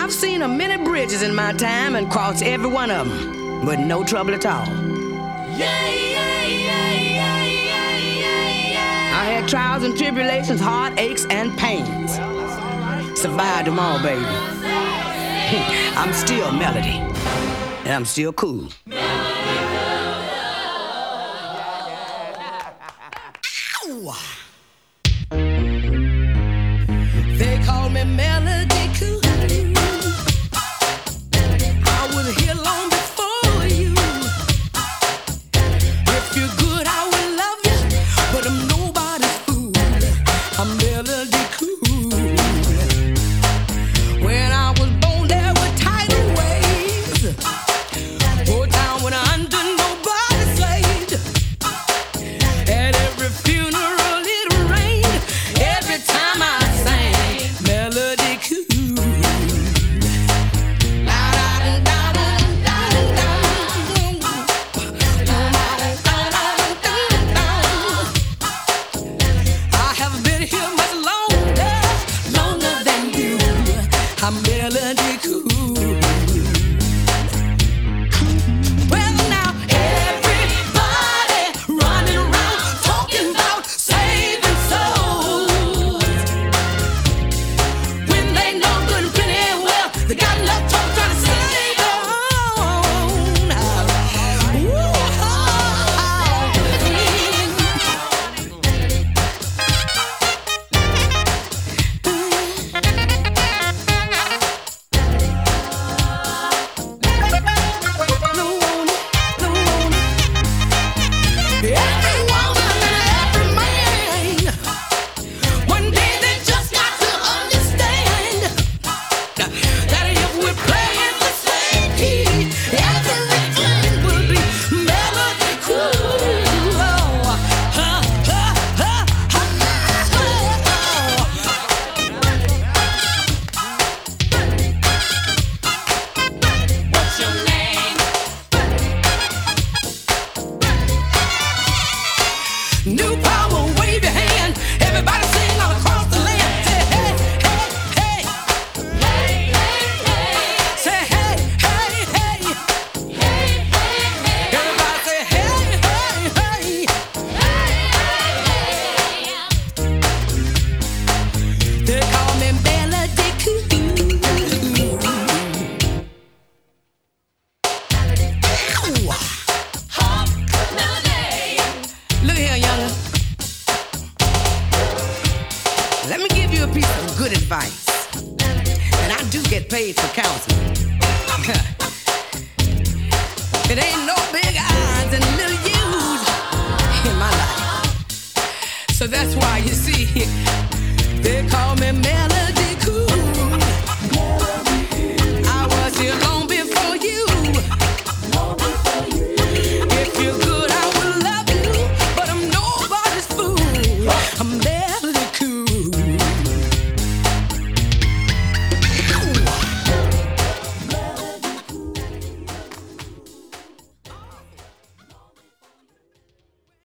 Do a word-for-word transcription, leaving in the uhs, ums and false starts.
I've seen a many bridges in my time and crossed every one of them with no trouble at all. Yeah, yeah, yeah, yeah, yeah, yeah, yeah. I had trials and tribulations, heartaches and pains. Well, that's all right. Survived them all, baby. I'm still Melody, and I'm still cool. They call me Melody Cool. I was here long before you. If you're good, I will love you, but I'm nobody's fool. I'm Melody Cool. When I was born, there were tidal waves. Go down when I'm under nobody's slave. At every funeral it rained. Every time I sang Melody Cool. I have been here much longer, longer than you. I'm Melody Cool. Well, now everybody running around talking about saving souls. When they know good and plenty well, they got enough talk trying to save their own. Ooh, no one, no one. Every woman and every man. One day they just got to understand that if we're playing the same key, everything will be Melody Cool. Oh, ha, ha, ha, ha, What's your name? New power, wave your hand. Everybody sing all across the land. Say hey, hey, hey. Say hey, hey, hey. Everybody say hey, hey, hey. They call me Melody Cool. Look here, young'un. Let me give you a piece of good advice. And I do get paid for counseling. It ain't no big odds and little U's in my life. So that's why you see, they call me Melody.